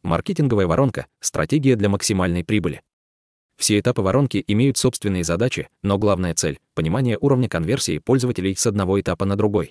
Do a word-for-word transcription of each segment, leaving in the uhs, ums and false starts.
Маркетинговая воронка – стратегия для максимальной прибыли. Все этапы воронки имеют собственные задачи, но главная цель – понимание уровня конверсии пользователей с одного этапа на другой.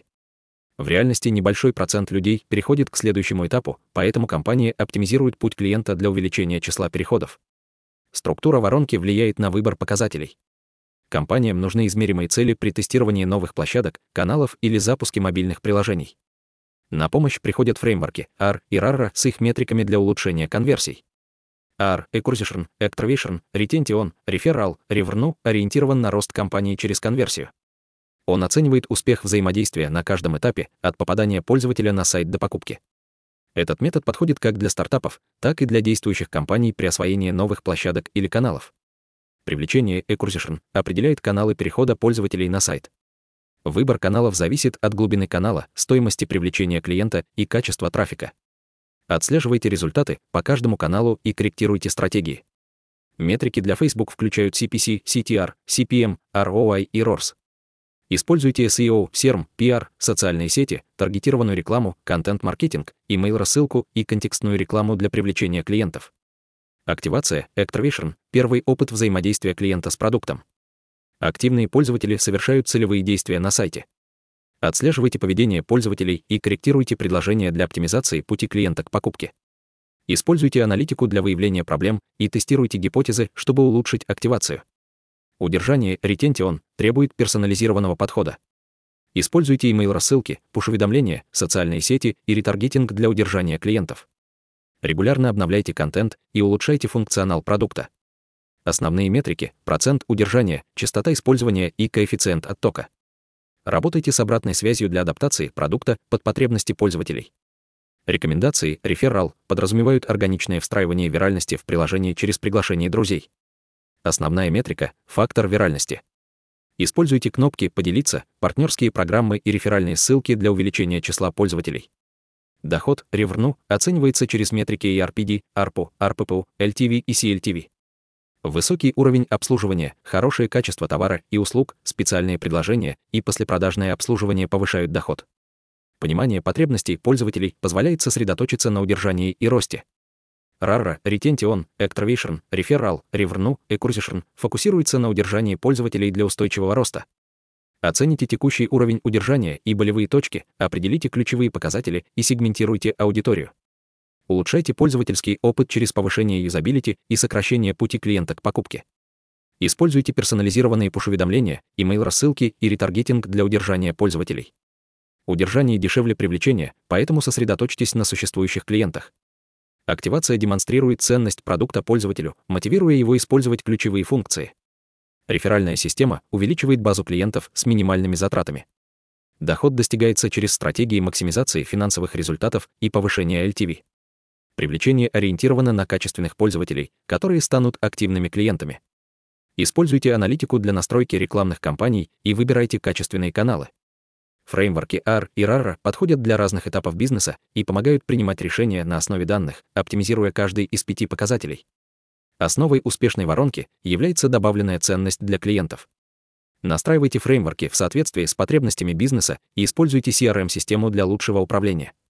В реальности небольшой процент людей переходит к следующему этапу, поэтому компании оптимизируют путь клиента для увеличения числа переходов. Структура воронки влияет на выбор показателей. Компаниям нужны измеримые цели при тестировании новых площадок, каналов или запуске мобильных приложений. На помощь приходят фреймворки эй ар и эр эй ар с их метриками для улучшения конверсий. эй ар – Acquisition, Activation, Retention, Referral, Revenue ориентирован на рост компании через конверсию. Он оценивает успех взаимодействия на каждом этапе, от попадания пользователя на сайт до покупки. Этот метод подходит как для стартапов, так и для действующих компаний при освоении новых площадок или каналов. Привлечение Acquisition определяет каналы перехода пользователей на сайт. Выбор каналов зависит от глубины канала, стоимости привлечения клиента и качества трафика. Отслеживайте результаты по каждому каналу и корректируйте стратегии. Метрики для Facebook включают си пи си, си ти ар, си пи эм, ар о ай и рорс. Используйте эс и о, серм, пи ар, социальные сети, таргетированную рекламу, контент-маркетинг, email-рассылку и контекстную рекламу для привлечения клиентов. Активация, Activation – первый опыт взаимодействия клиента с продуктом. Активные пользователи совершают целевые действия на сайте. Отслеживайте поведение пользователей и корректируйте предложения для оптимизации пути клиента к покупке. Используйте аналитику для выявления проблем и тестируйте гипотезы, чтобы улучшить активацию. Удержание Retention требует персонализированного подхода. Используйте email-рассылки, пуш-уведомления, социальные сети и ретаргетинг для удержания клиентов. Регулярно обновляйте контент и улучшайте функционал продукта. Основные метрики – процент удержания, частота использования и коэффициент оттока. Работайте с обратной связью для адаптации продукта под потребности пользователей. Рекомендации Referral подразумевают органичное встраивание виральности в приложение через приглашение друзей. Основная метрика – фактор виральности. Используйте кнопки «Поделиться», партнерские программы и реферальные ссылки для увеличения числа пользователей. Доход Revenue оценивается через метрики и ар пи ди, эй ар пи у, ар пи пи у, эл ти ви и си эл ти ви. Высокий уровень обслуживания, хорошее качество товара и услуг, специальные предложения и послепродажное обслуживание повышают доход. Понимание потребностей пользователей позволяет сосредоточиться на удержании и росте. эр эй ар, Retention, Activation, Referral, Revenue, Acquisition фокусируется на удержании пользователей для устойчивого роста. Оцените текущий уровень удержания и болевые точки, определите ключевые показатели и сегментируйте аудиторию. Улучшайте пользовательский опыт через повышение юзабилити и сокращение пути клиента к покупке. Используйте персонализированные пуш-уведомления, email-рассылки и ретаргетинг для удержания пользователей. Удержание дешевле привлечения, поэтому сосредоточьтесь на существующих клиентах. Активация демонстрирует ценность продукта пользователю, мотивируя его использовать ключевые функции. Реферальная система увеличивает базу клиентов с минимальными затратами. Доход достигается через стратегии максимизации финансовых результатов и повышения эл ти ви. Привлечение ориентировано на качественных пользователей, которые станут активными клиентами. Используйте аналитику для настройки рекламных кампаний и выбирайте качественные каналы. Фреймворки эй ар и эр эй ар подходят для разных этапов бизнеса и помогают принимать решения на основе данных, оптимизируя каждый из пяти показателей. Основой успешной воронки является добавленная ценность для клиентов. Настраивайте фреймворки в соответствии с потребностями бизнеса и используйте си ар эм-систему для лучшего управления.